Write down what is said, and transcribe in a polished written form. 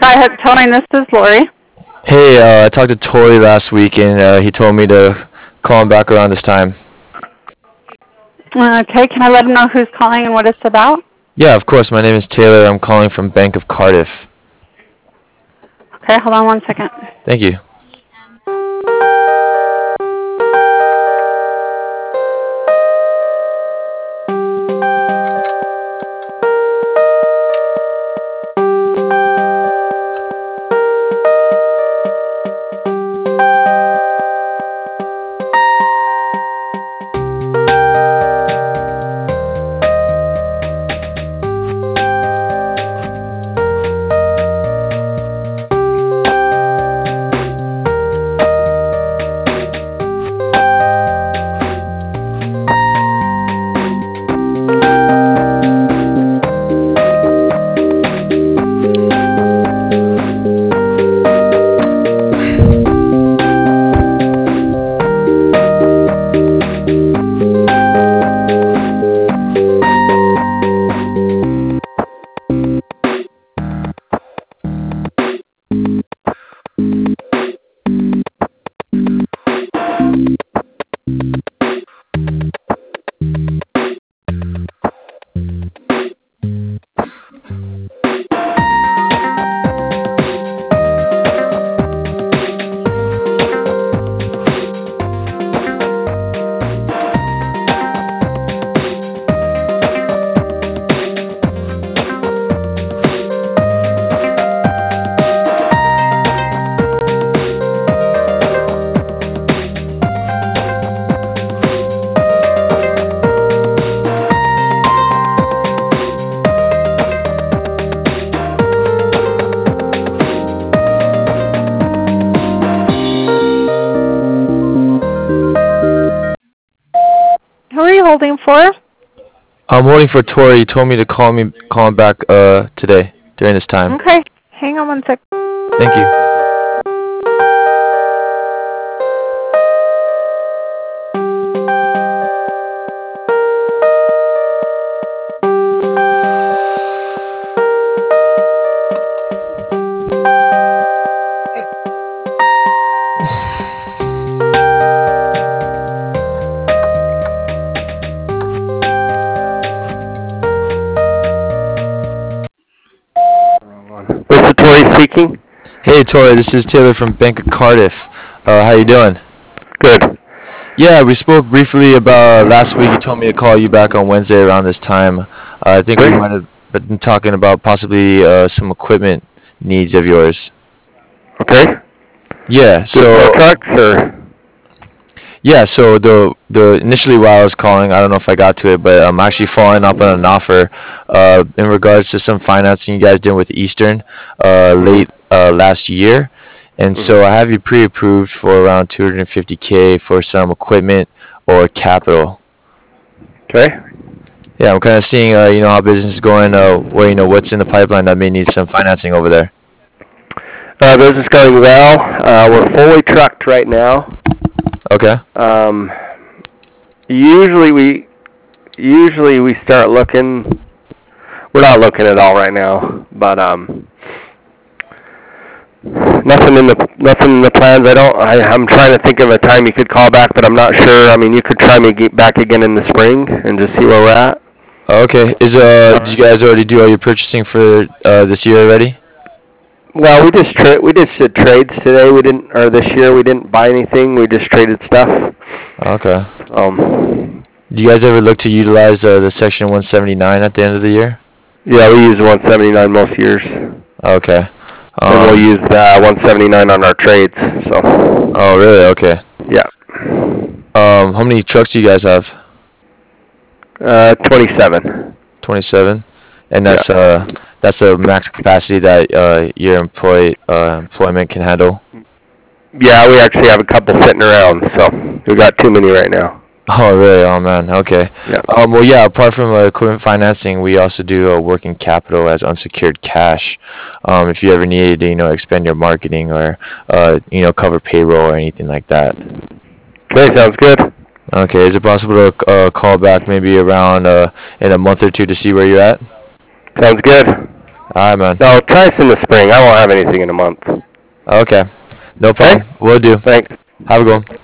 Skyhook Towing. This is Lori. Hey, I talked to Tori last week, and he told me to call him back around this time. Okay, can I let him know who's calling and what it's about? Yeah, of course. My name is Taylor. I'm calling from Bank of Cardiff. Okay, hold on 1 second. Thank you. Who are you holding for? I'm holding for Tori. He told me to call him back today during this time. Okay, hang on 1 sec. Thank you. This is Tori speaking. Hey, Tori. This is Taylor from Bank of Cardiff. How you doing? Good. Yeah, we spoke briefly about last week. You told me to call you back on Wednesday around this time. I think we Great. might have been talking about possibly some equipment needs of yours. Okay. Yeah. Just for trucks or? Yeah, so the initially while I was calling, I don't know if I got to it, but I'm actually following up on an offer in regards to some financing you guys did with Eastern late last year. And so I have you pre-approved for around 250K for some equipment or capital. Okay. Yeah, I'm kind of seeing how business is going, where what's in the pipeline that may need some financing over there. Business going well. We're fully trucked right now. Okay. Usually we start looking. We're not looking at all right now, but nothing in the plans. I'm trying to think of a time you could call back, but I'm not sure. I mean, you could try me back again in the spring and just see where we're at. Okay. Did you guys already do all your purchasing for this year already? Well, we just did trades today. This year we didn't buy anything. We just traded stuff. Okay. Do you guys ever look to utilize the Section 179 at the end of the year? Yeah, we use 179 most years. Okay. And we'll use 179 on our trades. So. Oh, really? Okay. Yeah. How many trucks do you guys have? 27. 27, and that's the max capacity that your employment can handle. Yeah, we actually have a couple sitting around, so we got too many right now. Oh, really? Oh, man. Okay. Yeah. Well, yeah. Apart from equipment financing, we also do working capital as unsecured cash. If you ever needed to, expand your marketing or cover payroll or anything like that. Okay, sounds good. Okay. Is it possible to call back maybe around in a month or two to see where you're at? Sounds good. All right, man. No, try us in the spring. I won't have anything in a month. Okay. No problem. Okay? Will do. Thanks. Have a good one.